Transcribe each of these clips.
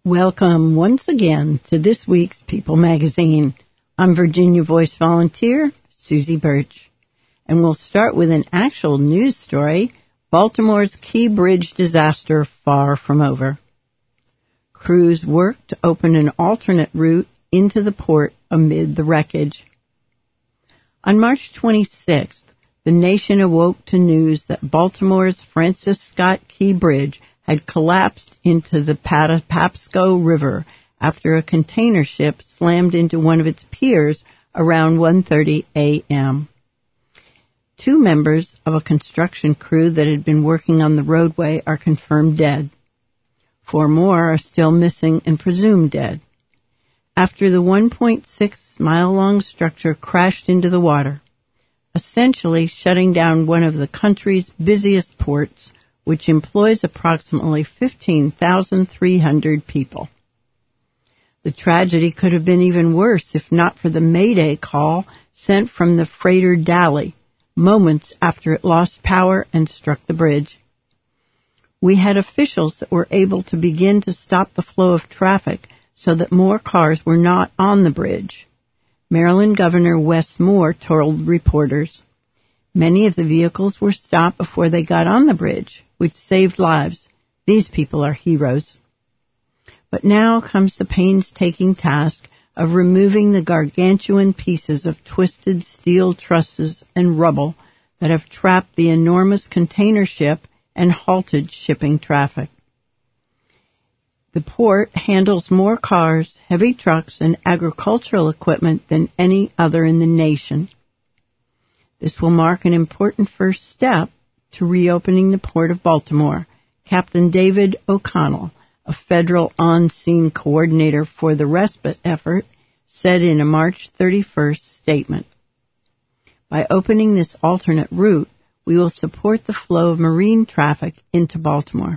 Welcome once again to this week's People Magazine. I'm Virginia Voice volunteer Susie Birch, and we'll start with an actual news story, Baltimore's Key Bridge disaster far from over. Crews work to open an alternate route into the port amid the wreckage. On March 26th, the nation awoke to news that Baltimore's Francis Scott Key Bridge had collapsed into the Patapsco River after a container ship slammed into one of its piers around 1:30 a.m. 2 members of a construction crew that had been working on the roadway are confirmed dead. 4 more are still missing and presumed dead. After the 1.6-mile-long structure crashed into the water, essentially shutting down one of the country's busiest ports, which employs approximately 15,300 people. The tragedy could have been even worse if not for the Mayday call sent from the freighter Dali moments after it lost power and struck the bridge. We had officials that were able to begin to stop the flow of traffic so that more cars were not on the bridge. Maryland Governor Wes Moore told reporters. Many of the vehicles were stopped before they got on the bridge, which saved lives. These people are heroes. But now comes the painstaking task of removing the gargantuan pieces of twisted steel trusses and rubble that have trapped the enormous container ship and halted shipping traffic. The port handles more cars, heavy trucks, and agricultural equipment than any other in the nation. This will mark an important first step to reopening the Port of Baltimore. Captain David O'Connell, a federal on-scene coordinator for the respite effort, said in a March 31st statement, "By opening this alternate route, we will support the flow of marine traffic into Baltimore."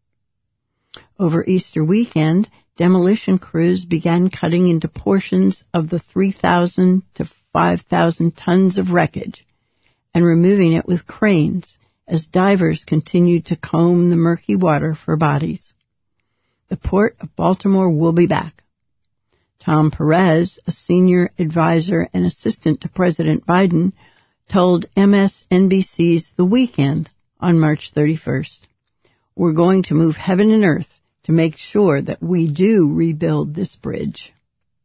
Over Easter weekend, demolition crews began cutting into portions of the 3,000 to 5,000 tons of wreckage and removing it with cranes as divers continued to comb the murky water for bodies. The Port of Baltimore will be back. Tom Perez, a senior advisor and assistant to President Biden, told MSNBC's The Weekend on March 31st, "We're going to move heaven and earth to make sure that we do rebuild this bridge."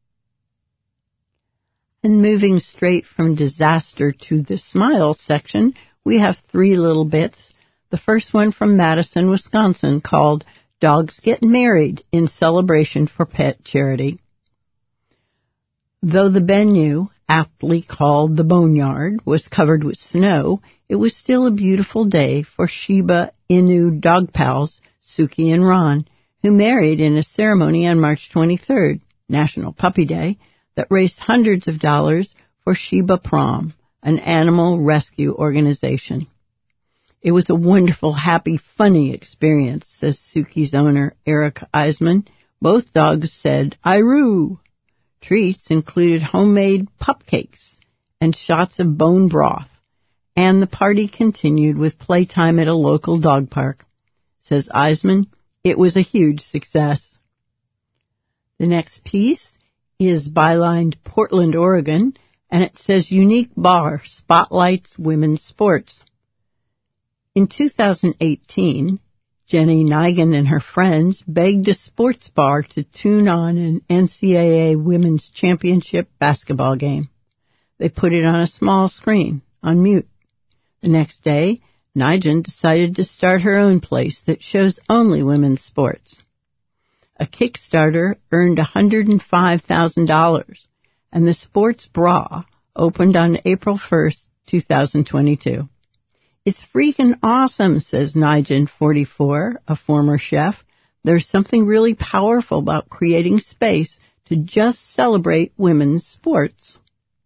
And moving straight from disaster to the smile section, we have 3 little bits. The first one from Madison, Wisconsin, called "Dogs Get Married in Celebration for Pet Charity." Though the venue, aptly called the Boneyard, was covered with snow, it was still a beautiful day for Shiba Inu dog pals Suki and Ron, who married in a ceremony on March 23rd, National Puppy Day, that raised hundreds of dollars for Shiba Prom, an animal rescue organization. "It was a wonderful, happy, funny experience," says Suki's owner, Eric Eisman. "Both dogs said, 'Iroo.'" Treats included homemade pupcakes and shots of bone broth, and the party continued with playtime at a local dog park. Says Eisman, "It was a huge success." The next piece is bylined Portland, Oregon, and it says Unique Bar Spotlights Women's Sports. In 2018, Jenny Nigan and her friends begged a sports bar to tune on an NCAA Women's Championship basketball game. They put it on a small screen, on mute. The next day, Nigan decided to start her own place that shows only women's sports. A Kickstarter earned $105,000, and the sports bra opened on April 1st, 2022. "It's freaking awesome," says Nigan, 44, a former chef. "There's something really powerful about creating space to just celebrate women's sports."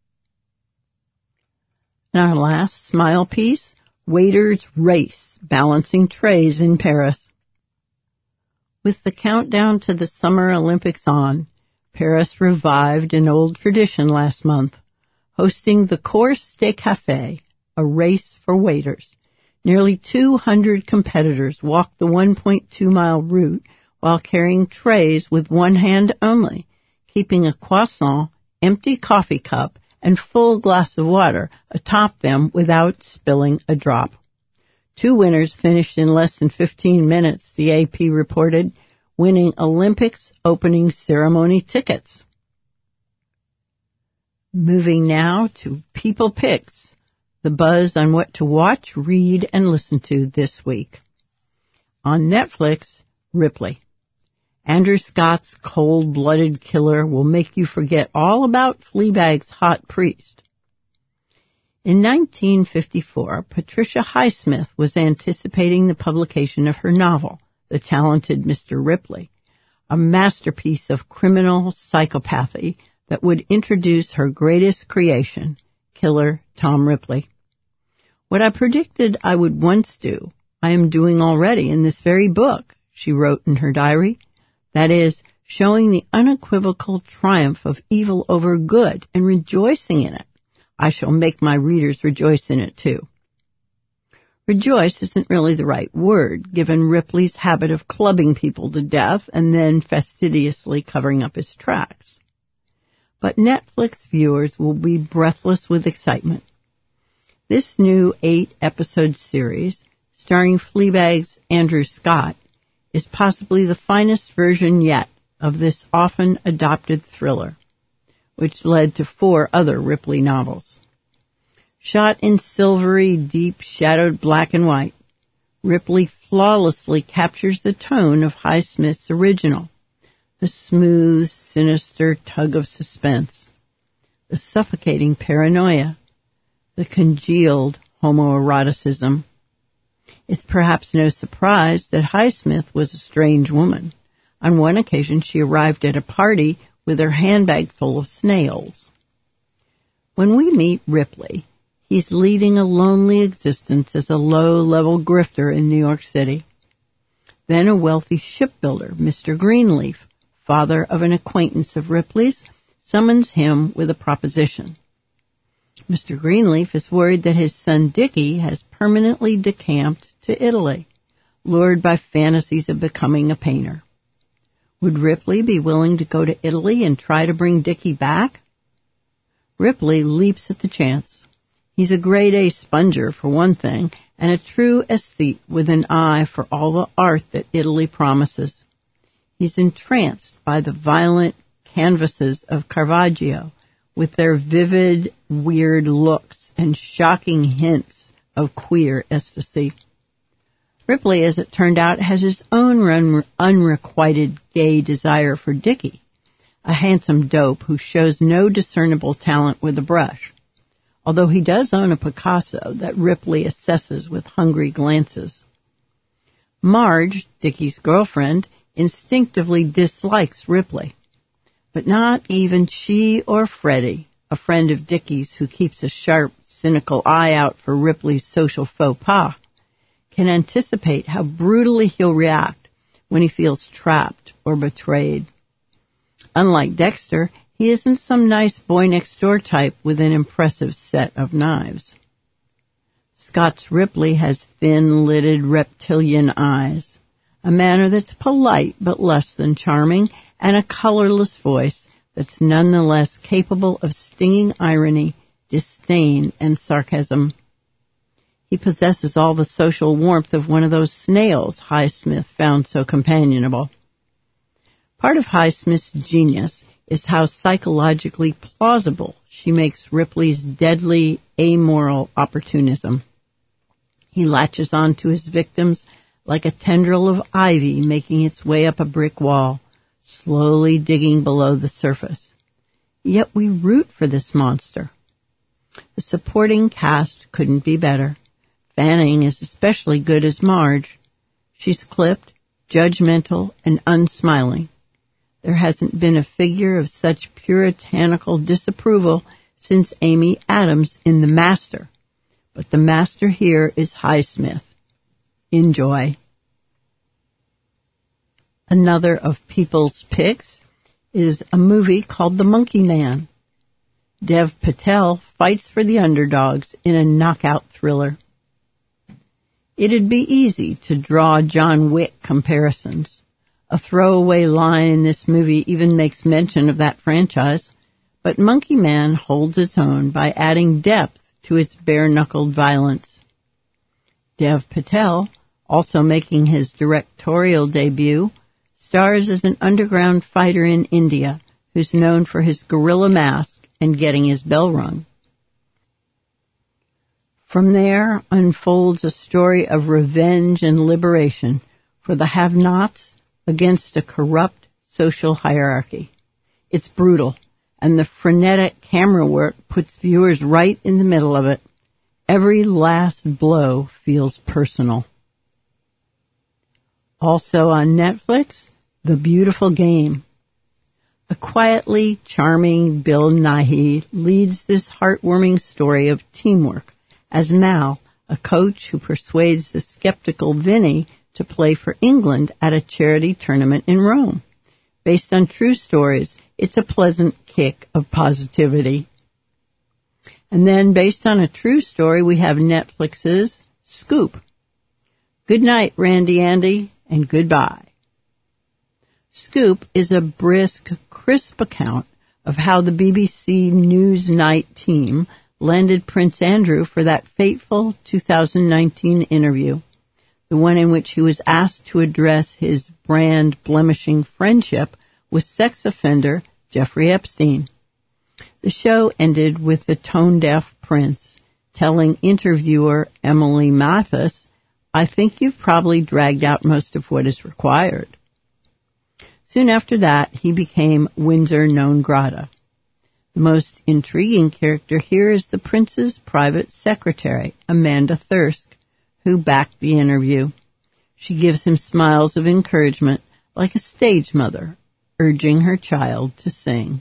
And our last smile piece, Waiters Race, Balancing Trays in Paris. With the countdown to the Summer Olympics on, Paris revived an old tradition last month, hosting the Course des Cafés, a race for waiters. Nearly 200 competitors walked the 1.2-mile route while carrying trays with one hand only, keeping a croissant, empty coffee cup, and full glass of water atop them without spilling a drop. 2 winners finished in less than 15 minutes, the AP reported, winning Olympics opening ceremony tickets. Moving now to People Picks, the buzz on what to watch, read, and listen to this week. On Netflix, Ripley. Andrew Scott's cold-blooded killer will make you forget all about Fleabag's hot priest. In 1954, Patricia Highsmith was anticipating the publication of her novel, The Talented Mr. Ripley, a masterpiece of criminal psychopathy that would introduce her greatest creation, killer Tom Ripley. What I predicted I would once do, I am doing already in this very book, she wrote in her diary. That is, showing the unequivocal triumph of evil over good and rejoicing in it. I shall make my readers rejoice in it, too. Rejoice isn't really the right word, given Ripley's habit of clubbing people to death and then fastidiously covering up his tracks. But Netflix viewers will be breathless with excitement. This new 8-episode series, starring Fleabag's Andrew Scott, is possibly the finest version yet of this often adopted thriller, which led to 4 other Ripley novels. Shot in silvery, deep-shadowed black and white, Ripley flawlessly captures the tone of Highsmith's original, the smooth, sinister tug of suspense, the suffocating paranoia, the congealed homoeroticism. It's perhaps no surprise that Highsmith was a strange woman. On one occasion, she arrived at a party with her handbag full of snails. When we meet Ripley, he's leading a lonely existence as a low-level grifter in New York City. Then a wealthy shipbuilder, Mr. Greenleaf, father of an acquaintance of Ripley's, summons him with a proposition. Mr. Greenleaf is worried that his son Dickie has permanently decamped to Italy, lured by fantasies of becoming a painter. Would Ripley be willing to go to Italy and try to bring Dickie back? Ripley leaps at the chance. He's a grade-A sponger, for one thing, and a true aesthete with an eye for all the art that Italy promises. He's entranced by the violent canvases of Caravaggio, with their vivid, weird looks and shocking hints of queer ecstasy. Ripley, as it turned out, has his own unrequited gay desire for Dickie, a handsome dope who shows no discernible talent with a brush, although he does own a Picasso that Ripley assesses with hungry glances. Marge, Dickie's girlfriend, instinctively dislikes Ripley, but not even she or Freddie, a friend of Dickie's who keeps a sharp, cynical eye out for Ripley's social faux pas, can anticipate how brutally he'll react when he feels trapped or betrayed. Unlike Dexter, he isn't some nice boy-next-door type with an impressive set of knives. Scott's Ripley has thin-lidded reptilian eyes, a manner that's polite but less than charming, and a colorless voice that's nonetheless capable of stinging irony, disdain, and sarcasm. He possesses all the social warmth of one of those snails Highsmith found so companionable. Part of Highsmith's genius is how psychologically plausible she makes Ripley's deadly, amoral opportunism. He latches on to his victims like a tendril of ivy making its way up a brick wall, slowly digging below the surface. Yet we root for this monster. The supporting cast couldn't be better. Fanning is especially good as Marge. She's clipped, judgmental, and unsmiling. There hasn't been a figure of such puritanical disapproval since Amy Adams in The Master. But the master here is Highsmith. Enjoy. Another of People's Picks is a movie called The Monkey Man. Dev Patel fights for the underdogs in a knockout thriller. It'd be easy to draw John Wick comparisons. A throwaway line in this movie even makes mention of that franchise, but Monkey Man holds its own by adding depth to its bare-knuckled violence. Dev Patel, also making his directorial debut, stars as an underground fighter in India who's known for his gorilla mask and getting his bell rung. From there unfolds a story of revenge and liberation for the have-nots against a corrupt social hierarchy. It's brutal, and the frenetic camera work puts viewers right in the middle of it. Every last blow feels personal. Also on Netflix, The Beautiful Game. The quietly charming Bill Nighy leads this heartwarming story of teamwork as Mal, a coach who persuades the skeptical Vinny to play for England at a charity tournament in Rome. Based on true stories, it's a pleasant kick of positivity. And then, based on a true story, we have Netflix's Scoop. Good night, Randy Andy, and goodbye. Scoop is a brisk, crisp account of how the BBC Newsnight team landed Prince Andrew for that fateful 2019 interview, the one in which he was asked to address his brand-blemishing friendship with sex offender Jeffrey Epstein. The show ended with the tone-deaf Prince telling interviewer Emily Mathis, "I think you've probably dragged out most of what is required." Soon after that, he became Windsor non grata. The most intriguing character here is the Prince's private secretary, Amanda Thirsk, who backed the interview. She gives him smiles of encouragement, like a stage mother, urging her child to sing.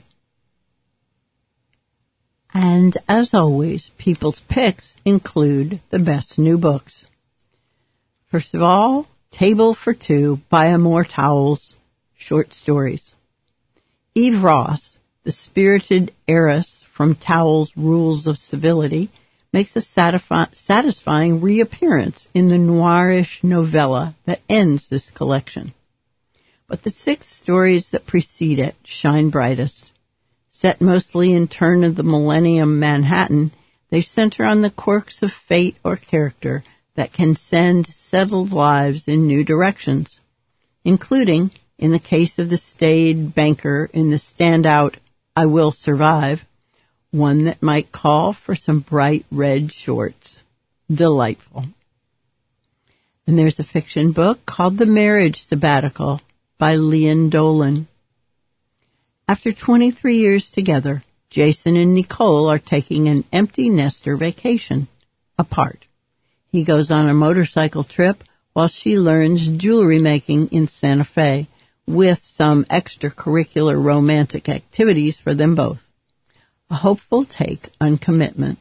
And as always, people's picks include the best new books. First of all, Table for Two by Amor Towles, short stories. Eve Ross, the spirited heiress from Towles' Rules of Civility, makes a satisfying reappearance in the noirish novella that ends this collection. But the 6 stories that precede it shine brightest. Set mostly in turn of the millennium Manhattan, they center on the quirks of fate or character that can send settled lives in new directions, including, in the case of the staid banker in the standout I Will Survive, one that might call for some bright red shorts. Delightful. And there's a fiction book called The Marriage Sabbatical by Lian Dolan. After 23 years together, Jason and Nicole are taking an empty nester vacation, apart. He goes on a motorcycle trip while she learns jewelry making in Santa Fe, with some extracurricular romantic activities for them both. A hopeful take on commitment.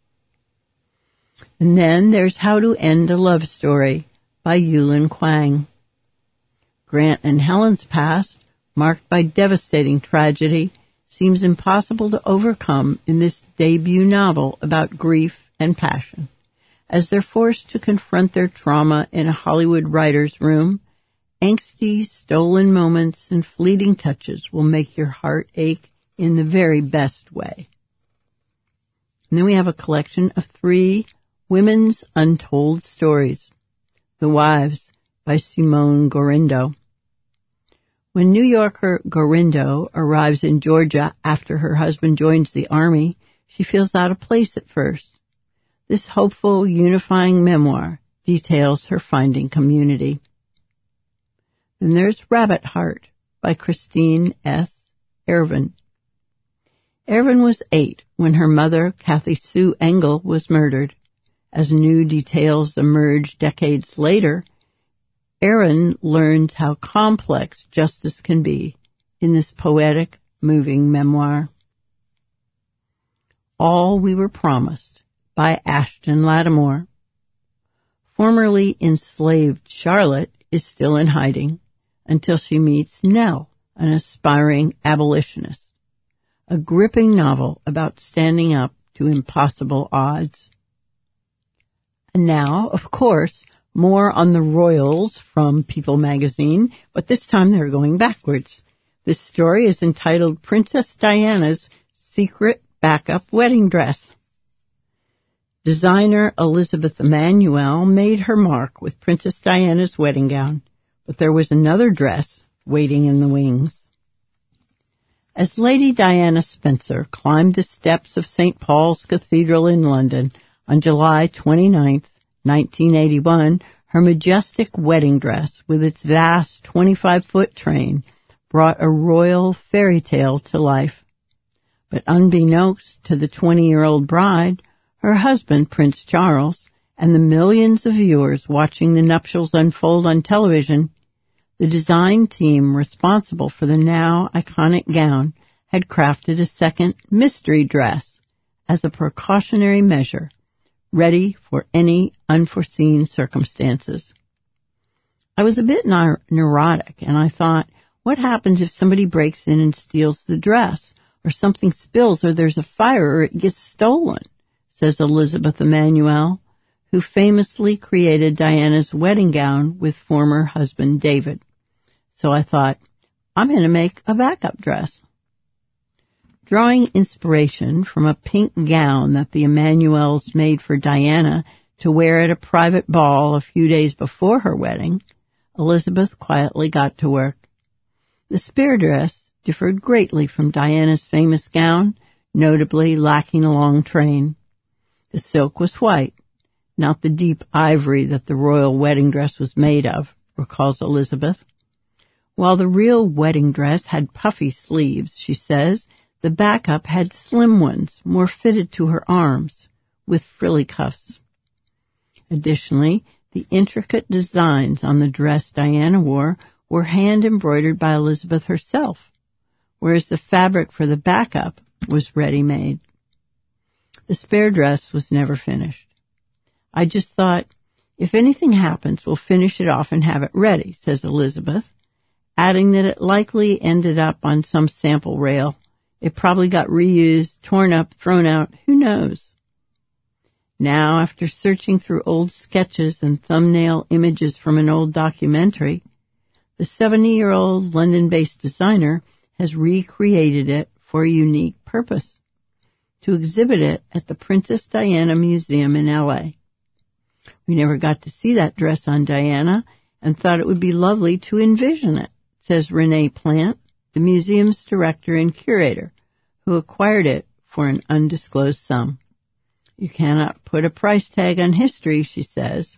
And then there's How to End a Love Story by Yulin Quang. Grant and Helen's past, marked by devastating tragedy, seems impossible to overcome in this debut novel about grief and passion. As they're forced to confront their trauma in a Hollywood writer's room, angsty, stolen moments and fleeting touches will make your heart ache in the very best way. And then we have a collection of 3 women's untold stories. The Wives by Simone Gorindo. When New Yorker Gorindo arrives in Georgia after her husband joins the army, she feels out of place at first. This hopeful, unifying memoir details her finding community. Then there's Rabbit Heart by Christine S. Ervin. Ervin was 8 when her mother, Kathy Sue Engel, was murdered. As new details emerge decades later, Ervin learns how complex justice can be in this poetic, moving memoir. All We Were Promised by Ashton Lattimore. Formerly enslaved Charlotte is still in hiding until she meets Nell, an aspiring abolitionist. A gripping novel about standing up to impossible odds. And now, of course, More on the royals from People magazine, but this time they're going backwards. This story is entitled Princess Diana's Secret Backup Wedding Dress. Designer Elizabeth Emanuel made her mark with Princess Diana's wedding gown, but there was another dress waiting in the wings. As Lady Diana Spencer climbed the steps of St. Paul's Cathedral in London on July 29, 1981, her majestic wedding dress with its vast 25-foot train brought a royal fairy tale to life. But unbeknownst to the 20-year-old bride, her husband, Prince Charles, and the millions of viewers watching the nuptials unfold on television, the design team responsible for the now iconic gown had crafted a second mystery dress as a precautionary measure, ready for any unforeseen circumstances. I was a bit neurotic, and I thought, what happens if somebody breaks in and steals the dress, or something spills, or there's a fire, or it gets stolen? Says Elizabeth Emanuel, who famously created Diana's wedding gown with former husband David. So I thought, I'm going to make a backup dress. Drawing inspiration from a pink gown that the Emanuels made for Diana to wear at a private ball a few days before her wedding, Elizabeth quietly got to work. The spear dress differed greatly from Diana's famous gown, notably lacking a long train. The silk was white, not the deep ivory that the royal wedding dress was made of, recalls Elizabeth. While the real wedding dress had puffy sleeves, she says, the backup had slim ones, more fitted to her arms, with frilly cuffs. Additionally, the intricate designs on the dress Diana wore were hand-embroidered by Elizabeth herself, whereas the fabric for the backup was ready-made. The spare dress was never finished. I just thought, if anything happens, we'll finish it off and have it ready, says Elizabeth, adding that it likely ended up on some sample rail. It probably got reused, torn up, thrown out, who knows? Now, after searching through old sketches and thumbnail images from an old documentary, the 70-year-old London-based designer has recreated it for a unique purpose, to exhibit it at the Princess Diana Museum in L.A. We never got to see that dress on Diana and thought it would be lovely to envision it, says Renee Plant, the museum's director and curator, who acquired it for an undisclosed sum. You cannot put a price tag on history, she says.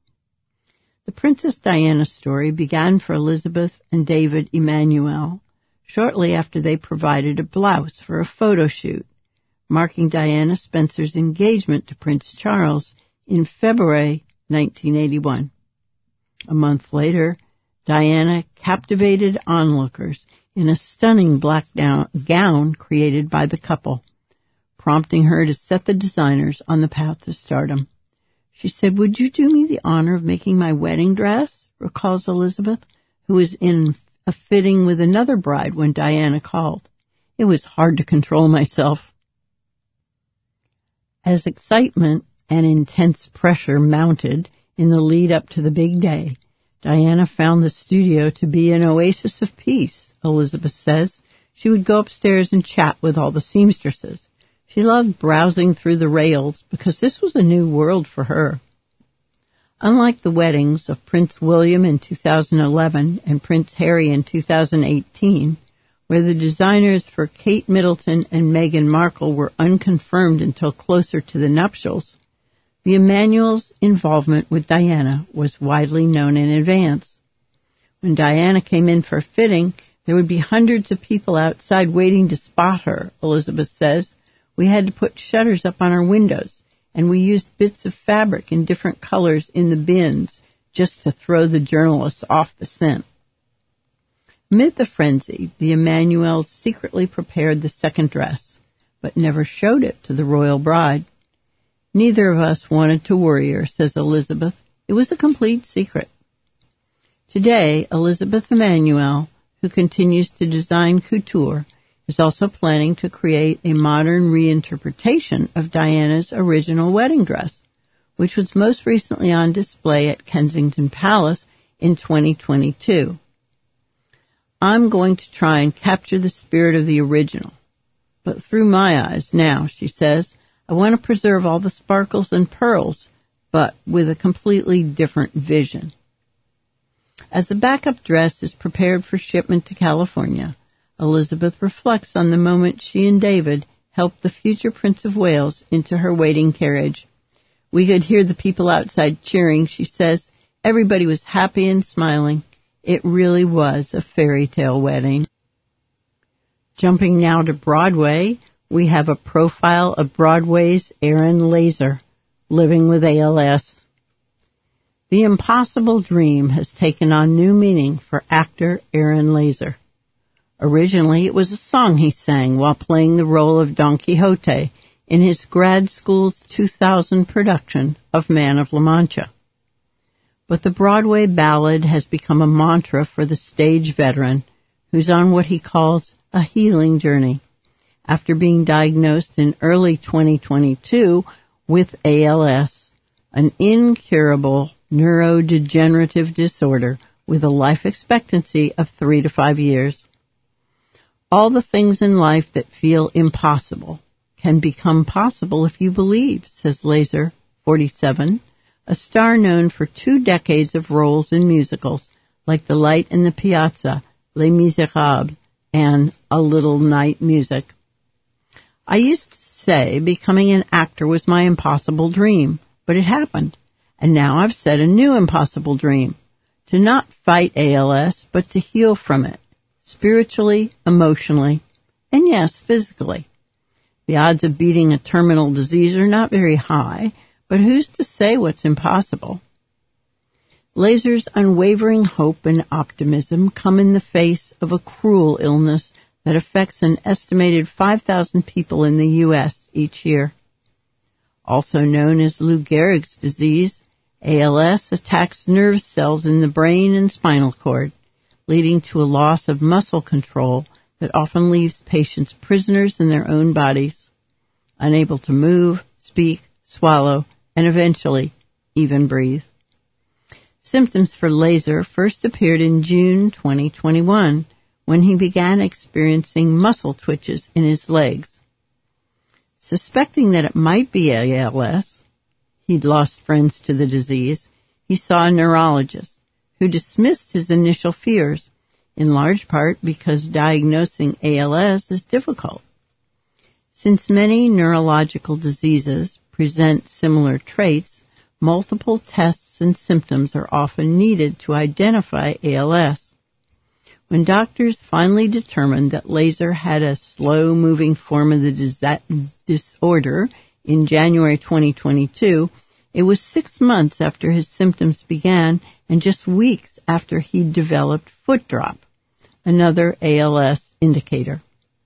The Princess Diana story began for Elizabeth and David Emanuel shortly after they provided a blouse for a photo shoot, marking Diana Spencer's engagement to Prince Charles in February 1981. A month later, Diana captivated onlookers in a stunning black gown created by the couple, prompting her to set the designers on the path to stardom. She said, "Would you do me the honor of making my wedding dress?" recalls Elizabeth, who was in a fitting with another bride when Diana called. "It was hard to control myself." As excitement and intense pressure mounted in the lead up to the big day, Diana found the studio to be an oasis of peace, Elizabeth says. She would go upstairs and chat with all the seamstresses. She loved browsing through the rails because this was a new world for her. Unlike the weddings of Prince William in 2011 and Prince Harry in 2018, where the designers for Kate Middleton and Meghan Markle were unconfirmed until closer to the nuptials, the Emanuel's involvement with Diana was widely known in advance. When Diana came in for a fitting, there would be hundreds of people outside waiting to spot her, Elizabeth says. We had to put shutters up on our windows, and we used bits of fabric in different colors in the bins just to throw the journalists off the scent. Amid the frenzy, the Emanuels secretly prepared the second dress, but never showed it to the royal bride. "Neither of us wanted to worry her," says Elizabeth. "It was a complete secret." Today, Elizabeth Emanuel, who continues to design couture, is also planning to create a modern reinterpretation of Diana's original wedding dress, which was most recently on display at Kensington Palace in 2022. I'm going to try and capture the spirit of the original, but through my eyes now, she says. I want to preserve all the sparkles and pearls, but with a completely different vision. As the backup dress is prepared for shipment to California, Elizabeth reflects on the moment she and David helped the future Prince of Wales into her waiting carriage. We could hear the people outside cheering, she says. Everybody was happy and smiling. It really was a fairy tale wedding. Jumping now to Broadway, we have a profile of Broadway's Aaron Lazer, living with ALS. The impossible dream has taken on new meaning for actor Aaron Lazer. Originally, it was a song he sang while playing the role of Don Quixote in his grad school's 2000 production of Man of La Mancha. But the Broadway ballad has become a mantra for the stage veteran who's on what he calls a healing journey after being diagnosed in early 2022 with ALS, an incurable neurodegenerative disorder with a life expectancy of 3 to 5 years. All the things in life that feel impossible can become possible if you believe, says Lazer, 47, a star known for 2 decades of roles in musicals like The Light in the Piazza, Les Miserables, and A Little Night Music. I used to say becoming an actor was my impossible dream, but it happened. And now I've set a new impossible dream, to not fight ALS, but to heal from it, spiritually, emotionally, and yes, physically. The odds of beating a terminal disease are not very high, but who's to say what's impossible? Lazer's unwavering hope and optimism come in the face of a cruel illness that affects an estimated 5,000 people in the U.S. each year. Also known as Lou Gehrig's disease, ALS attacks nerve cells in the brain and spinal cord, leading to a loss of muscle control that often leaves patients prisoners in their own bodies, unable to move, speak, swallow, and eventually even breathe. Symptoms for Lazer first appeared in June 2021 when he began experiencing muscle twitches in his legs. Suspecting that it might be ALS, he'd lost friends to the disease, he saw a neurologist who dismissed his initial fears, in large part because diagnosing ALS is difficult. Since many neurological diseases present similar traits, multiple tests and symptoms are often needed to identify ALS. When doctors finally determined that Lazer had a slow-moving form of the disorder in January 2022, it was 6 months after his symptoms began and just weeks after he developed foot drop, another ALS indicator.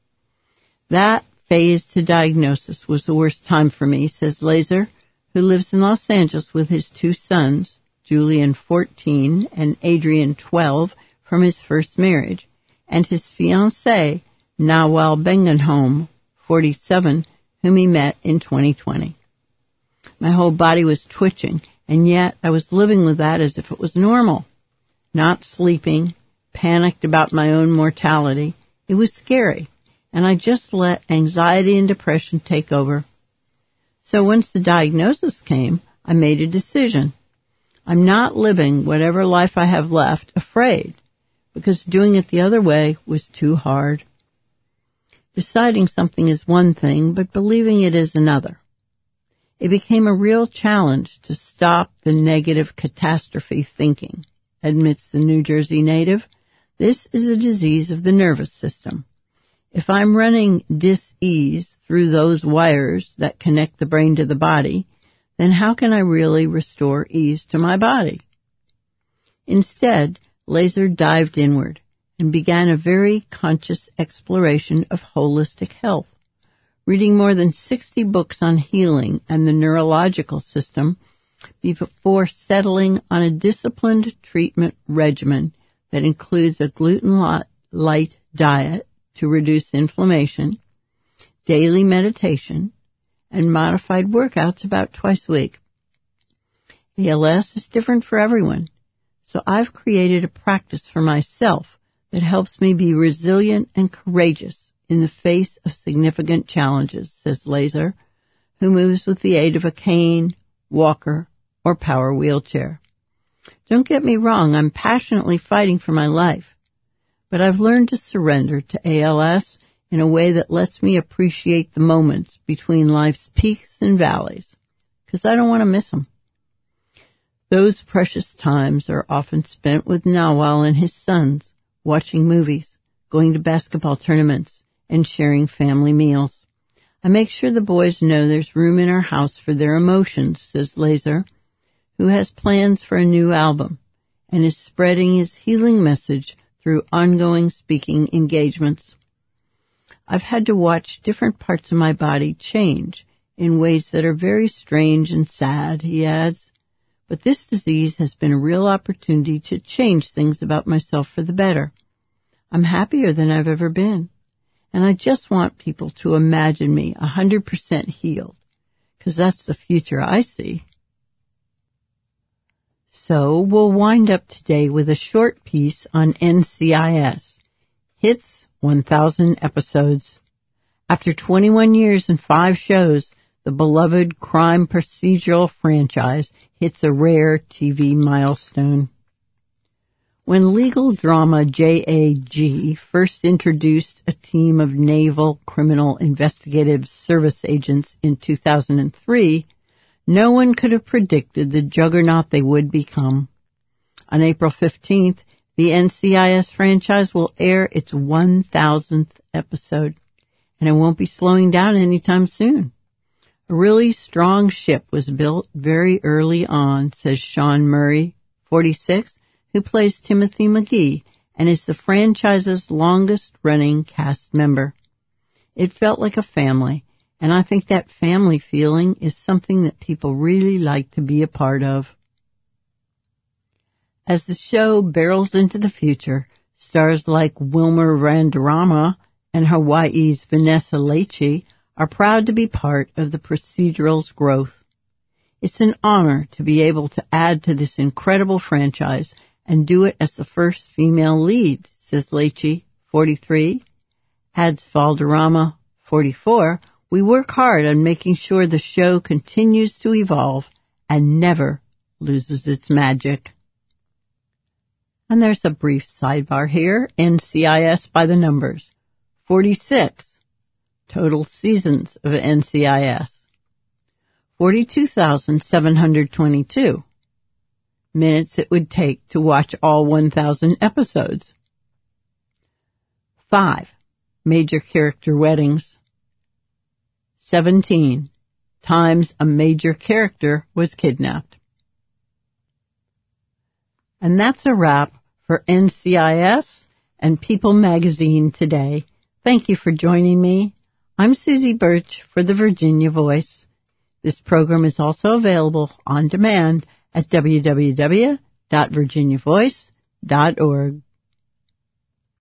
That phase to diagnosis was the worst time for me, says Lazer, who lives in Los Angeles with his 2 sons, Julian, 14, and Adrian, 12, from his first marriage, and his fiancée, Nawal Bengenholm, 47, whom he met in 2020. My whole body was twitching, and yet I was living with that as if it was normal. Not sleeping, panicked about my own mortality. It was scary, and I just let anxiety and depression take over. So once the diagnosis came, I made a decision. I'm not living whatever life I have left afraid, because doing it the other way was too hard. Deciding something is one thing, but believing it is another. It became a real challenge to stop the negative catastrophe thinking, admits the New Jersey native. This is a disease of the nervous system. If I'm running dis-ease through those wires that connect the brain to the body, then how can I really restore ease to my body? Instead, Lazer dived inward and began a very conscious exploration of holistic health, reading more than 60 books on healing and the neurological system before settling on a disciplined treatment regimen that includes a gluten-light diet to reduce inflammation, daily meditation, and modified workouts about twice a week. ALS is different for everyone, so I've created a practice for myself that helps me be resilient and courageous in the face of significant challenges, says Laser, who moves with the aid of a cane, walker, or power wheelchair. Don't get me wrong, I'm passionately fighting for my life, but I've learned to surrender to ALS in a way that lets me appreciate the moments between life's peaks and valleys, because I don't want to miss them. Those precious times are often spent with Nawal and his sons, watching movies, going to basketball tournaments, and sharing family meals. I make sure the boys know there's room in our house for their emotions, says Laser, who has plans for a new album and is spreading his healing message through ongoing speaking engagements. I've had to watch different parts of my body change in ways that are very strange and sad, he adds, but this disease has been a real opportunity to change things about myself for the better. I'm happier than I've ever been, and I just want people to imagine me 100% healed, because that's the future I see. So we'll wind up today with a short piece on NCIS, Hits 1000 Episodes. After 21 years and 5 shows, the beloved crime procedural franchise hits a rare TV milestone. When legal drama JAG first introduced a team of Naval Criminal Investigative Service agents in 2003, no one could have predicted the juggernaut they would become. On April 15th, the NCIS franchise will air its 1000th episode, and it won't be slowing down anytime soon. A really strong ship was built very early on, says Sean Murray, 46, who plays Timothy McGee and is the franchise's longest-running cast member. It felt like a family, and I think that family feeling is something that people really like to be a part of. As the show barrels into the future, stars like Wilmer Valderrama and Hawaii's Vanessa Lachey are proud to be part of the procedural's growth. It's an honor to be able to add to this incredible franchise and do it as the first female lead, says Lachey, 43. Adds Valderrama, 44. We work hard on making sure the show continues to evolve and never loses its magic. And there's a brief sidebar here, NCIS by the numbers. 46. Total seasons of NCIS. 42,722. Minutes it would take to watch all 1,000 episodes. 5. Major character weddings. 17. Times a major character was kidnapped. And that's a wrap for NCIS and People Magazine today. Thank you for joining me. I'm Susie Birch for the Virginia Voice. This program is also available on demand at www.virginiavoice.org.